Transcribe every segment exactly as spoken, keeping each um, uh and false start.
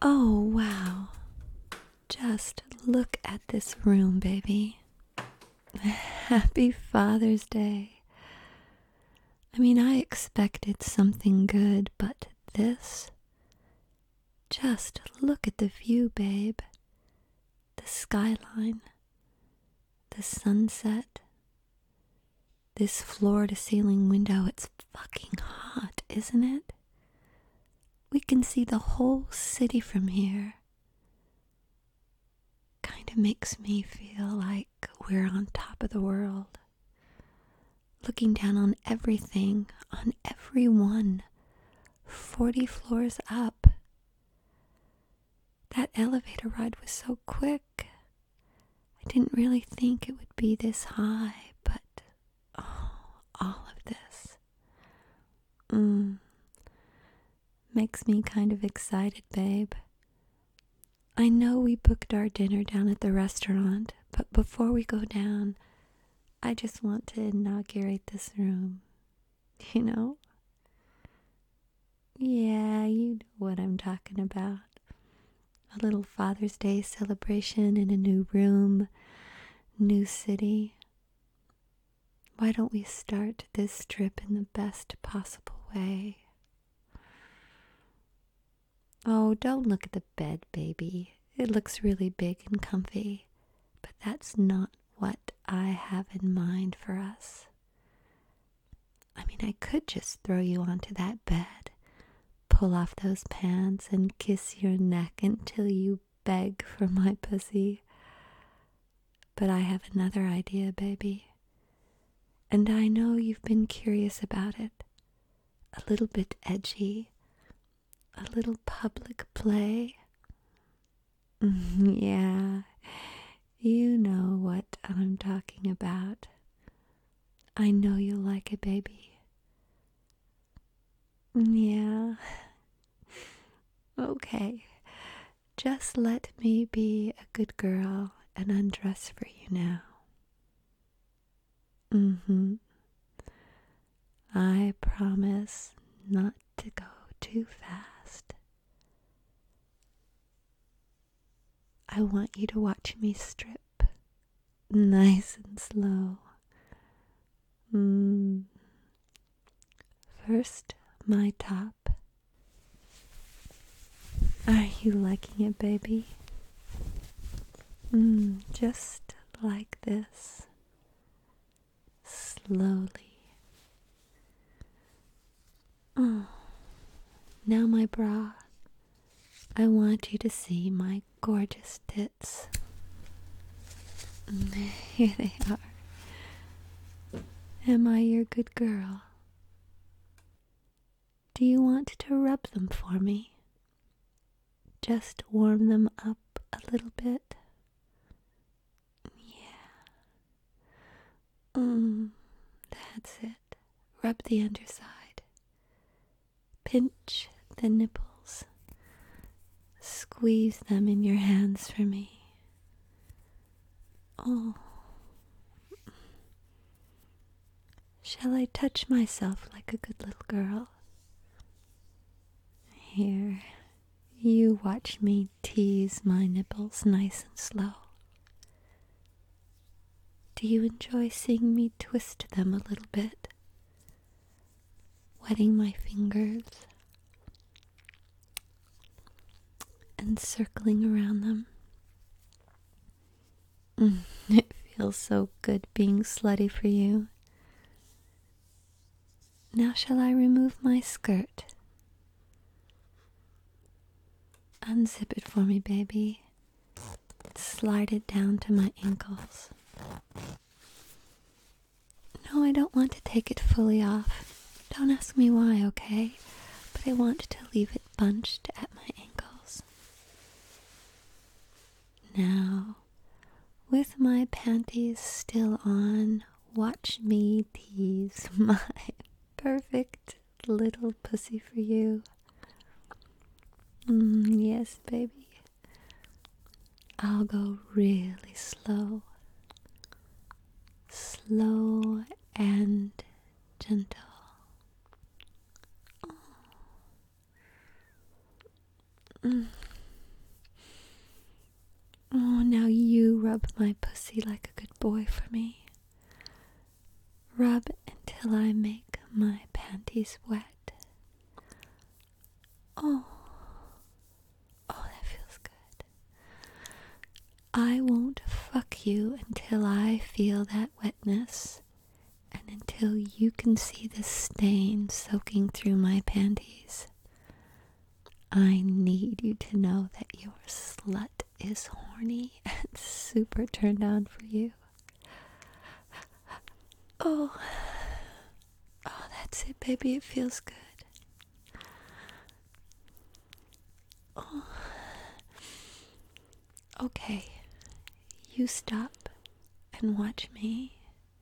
Oh, wow. Just look at this room, baby. Happy Father's Day. I mean, I expected something good, but this? Just look at the view, babe. The skyline. The sunset. This floor-to-ceiling window, it's fucking hot, isn't it? We can see the whole city from here. Kinda makes me feel like we're on top of the world. Looking down on everything, on everyone, forty floors up. That elevator ride was so quick. I didn't really think it would be this high, but oh, all of this. Mm. Makes me kind of excited, babe. I know we booked our dinner down at the restaurant, but before we go down, I just want to inaugurate this room. You know? Yeah, you know what I'm talking about. A little Father's Day celebration in a new room, new city. Why don't we start this trip in the best possible way? Oh, don't look at the bed, baby. It looks really big and comfy, but that's not what I have in mind for us. I mean, I could just throw you onto that bed, pull off those pants, and kiss your neck until you beg for my pussy. But I have another idea, baby. And I know you've been curious about it. A little bit edgy. A little public play. Yeah, you know what I'm talking about. I know you'll like it, baby. Yeah. Okay. Just let me be a good girl and undress for you now. Mm-hmm. I promise not to go too fast. I want you to watch me strip, nice and slow. Mm. First, my top. Are you liking it, baby? Mm, just like this. Slowly. Oh. Now my bra. I want you to see my gorgeous tits. Here they are. Am I your good girl? Do you want to rub them for me? Just warm them up a little bit? Yeah. Mm, that's it. Rub the underside. Pinch the nipples. Squeeze them in your hands for me. Oh. Shall I touch myself like a good little girl? Here, you watch me tease my nipples nice and slow. Do you enjoy seeing me twist them a little bit? Wetting my fingers and circling around them. Mm, it feels so good being slutty for you. Now shall I remove my skirt? Unzip it for me, baby. Slide it down to my ankles. No, I don't want to take it fully off. Don't ask me why, okay? But I want to leave it bunched at my ankles. Now, with my panties still on, watch me tease my perfect little pussy for you. Mm, yes, baby. I'll go really slow. Slow and gentle. Oh. Mm. rub my pussy like a good boy for me. Rub until I make my panties wet. Oh, oh, that feels good. I won't fuck you until I feel that wetness, and until you can see the stain soaking through my panties. I need you to know that your slut is horny and super turned on for you. Oh, oh, that's it, baby. It feels good. Oh. Okay, you stop and watch me.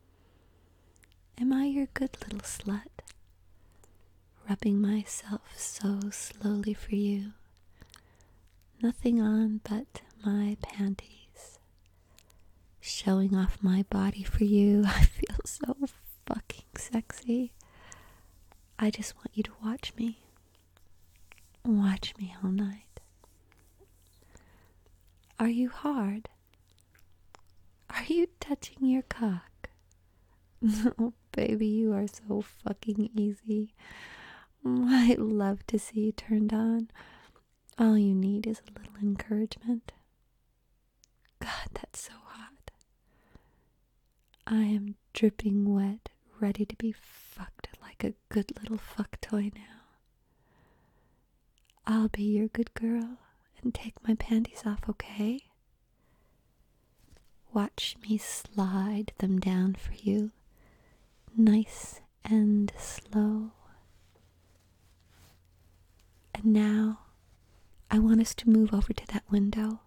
Am I your good little slut? Rubbing myself so slowly for you. Nothing on but my panties. Showing off my body for you. I feel so fucking sexy. I just want you to watch me. Watch me all night. Are you hard? Are you touching your cock? Oh, baby, you are so fucking easy. I love to see you turned on. All you need is a little encouragement. God, that's so hot. I am dripping wet, ready to be fucked like a good little fuck toy now. I'll be your good girl and take my panties off, okay? Watch me slide them down for you, nice and slow. And now, I want us to move over to that window.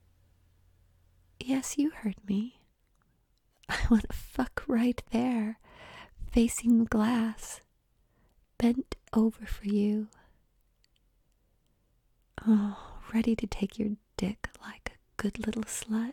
Yes, you heard me. I want to fuck right there, facing the glass, bent over for you. Oh, ready to take your dick like a good little slut.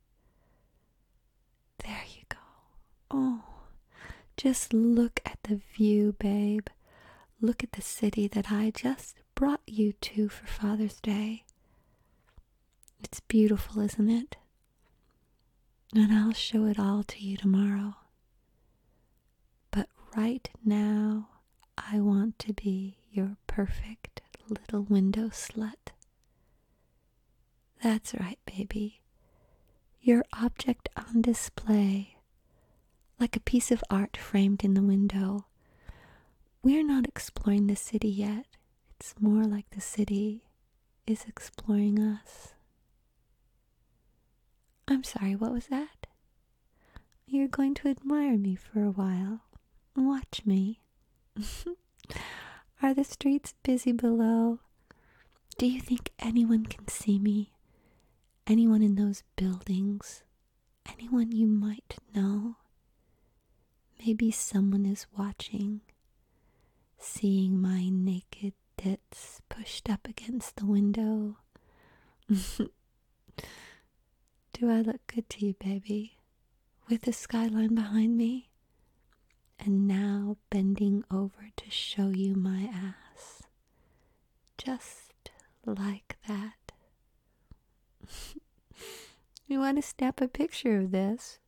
There you go. Oh, just look at the view, babe. Look at the city that I just brought you to for Father's Day. It's beautiful, isn't it? And I'll show it all to you tomorrow. But right now, I want to be your perfect little window slut. That's right, baby. Your object on display, like a piece of art framed in the window. We're not exploring the city yet. It's more like the city is exploring us. I'm sorry, what was that? You're going to admire me for a while. Watch me. Are the streets busy below? Do you think anyone can see me? Anyone in those buildings? Anyone you might know? Maybe someone is watching, seeing my naked tits pushed up against the window. Do I look good to you, baby? With the skyline behind me? And now bending over to show you my ass. Just like that. You want to snap a picture of this?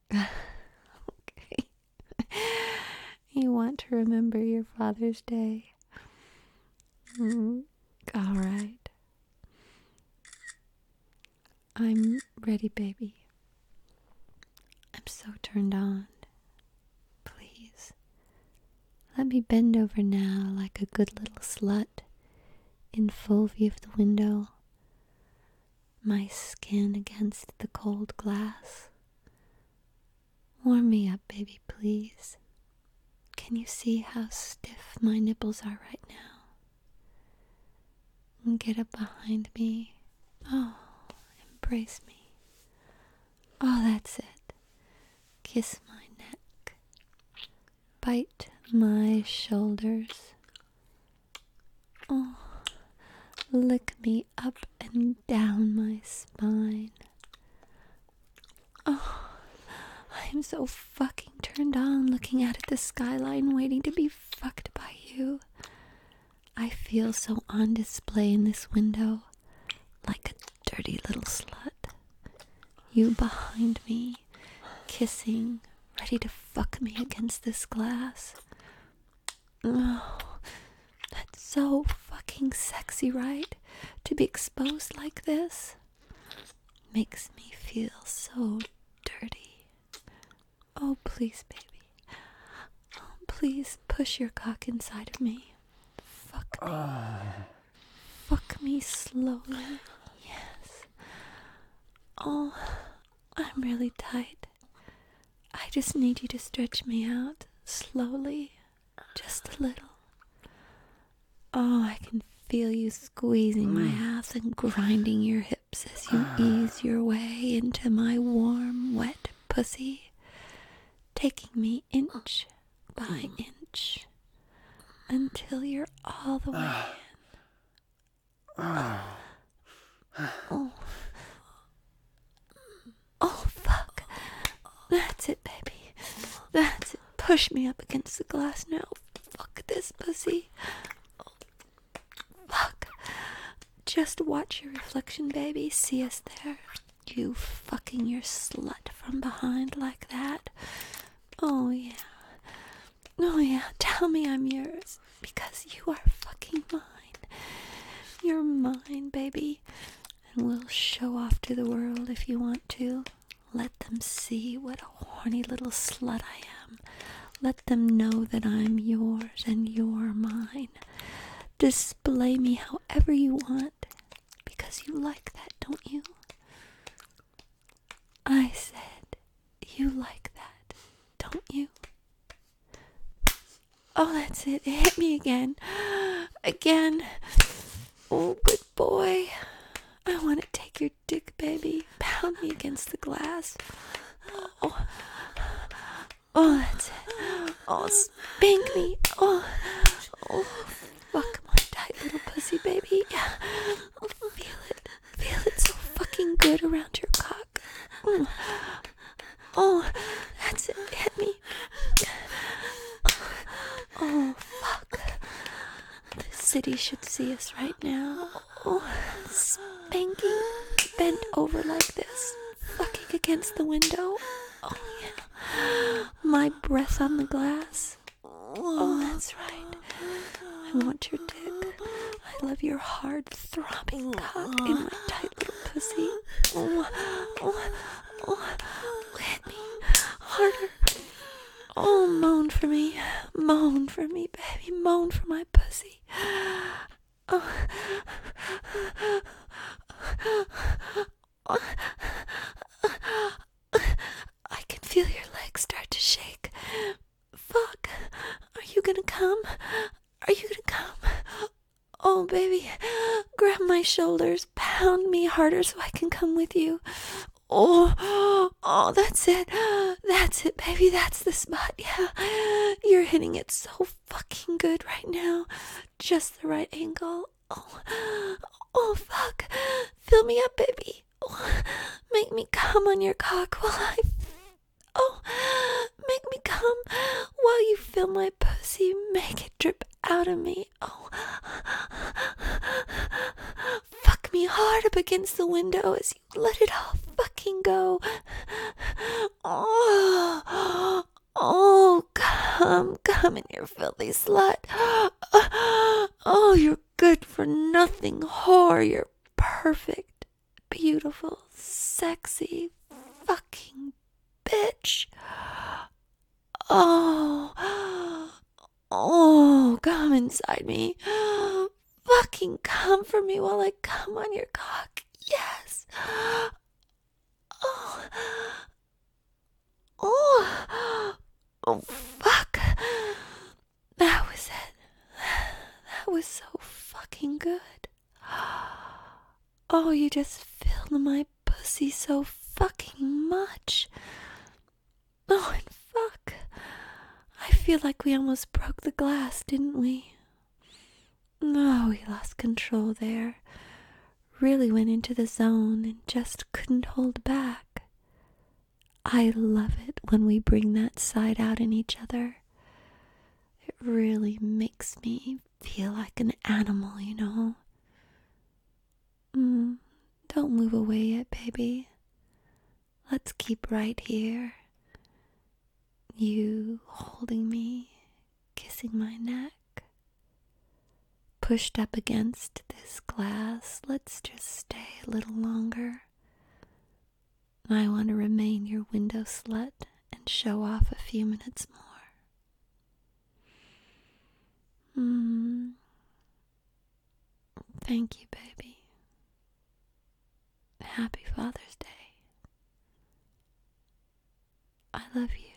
Okay. You want to remember your Father's Day? Mm, all right. I'm ready, baby. I'm so turned on. Please, let me bend over now like a good little slut in full view of the window. My skin against the cold glass. Warm me up, baby, please. Can you see how stiff my nipples are right now? And get up behind me. Oh, embrace me. Oh, that's it. Kiss my neck. Bite my shoulders. Oh, lick me up and down my spine. Oh, I'm so fucking turned on looking out at the skyline waiting to be fucked by you. I feel so on display in this window, like a dirty little slut. You behind me, kissing, ready to fuck me against this glass. Oh, that's so fucking sexy, right? To be exposed like this makes me feel so dirty. Oh, please, baby. Oh, please push your cock inside of me. Fuck me. Uh. Fuck me slowly. Yes. Oh, I'm really tight. I just need you to stretch me out slowly. Just a little. Oh, I can feel you squeezing my ass and grinding your hips as you ease your way into my warm, wet pussy, taking me inch by inch until you're all the way in. Oh. Oh, fuck. That's it, baby. That's it. Push me up against the glass now. Fuck this pussy. Fuck. Just watch your reflection, baby. See us there. You fucking your slut from behind like that. Oh, yeah. Oh, yeah. Tell me I'm yours. Because you are fucking mine. You're mine, baby. And we'll show off to the world if you want to. Let them see what a horny little slut I am. Let them know that I'm yours and you're mine. Display me however you want, because you like that, don't you? I said you like that, don't you? Oh, that's it. Hit me again. Again. Oh, good boy. I want to take your dick, baby. Pound me against the glass. Oh, oh that's it. Oh, spank me. Oh, oh, fuck my tight little pussy, baby. Oh, feel it. Feel it so fucking good around your cock. Mm. Oh, that's it. Hit me. Oh, fuck. The city should see us right now. Oh, spanking. Bent over like this. Fucking against the window. Oh, yeah. My breath on the glass. Oh, that's right. I want your dick. I love your hard, throbbing cock in my tight little pussy. Oh, oh, oh. Hit me. Harder. Oh, moan for me. Moan for me, baby. Moan for my pussy. Oh. I can feel your legs start to shake. Fuck. Are you gonna come? Are you gonna come? Oh, baby. Grab my shoulders. Pound me harder so I can come with you. Oh, oh, that's it. That's it, baby. That's the spot. Yeah. You're hitting it so fucking good right now. Just the right angle. Oh, oh, fuck. Fill me up, baby. Oh, make me come on your cock while I... Oh, make me come while you fill my pussy. Make it drip out of me. Oh, fuck me hard up against the window as you let it all fucking go. Oh, oh, come, come in, you filthy slut. Oh, you're good for nothing whore. You're perfect, beautiful, sexy, fucking bitch. Oh, oh, come inside me. Fucking come for me while I come on your cock. Yes. Oh, oh, oh, fuck. That was it. That was so fucking good. Oh, you just filled my pussy so fucking much. Oh, and fuck. I feel like we almost broke the glass, didn't we? No, we lost control there. Really went into the zone and just couldn't hold back. I love it when we bring that side out in each other. It really makes me feel like an animal, you know? Mm, don't move away yet, baby. Let's keep right here. You holding me, kissing my neck, pushed up against this glass. Let's just stay a little longer. I want to remain your window slut and show off a few minutes more. Hmm. Thank you, baby. Happy Father's Day. I love you.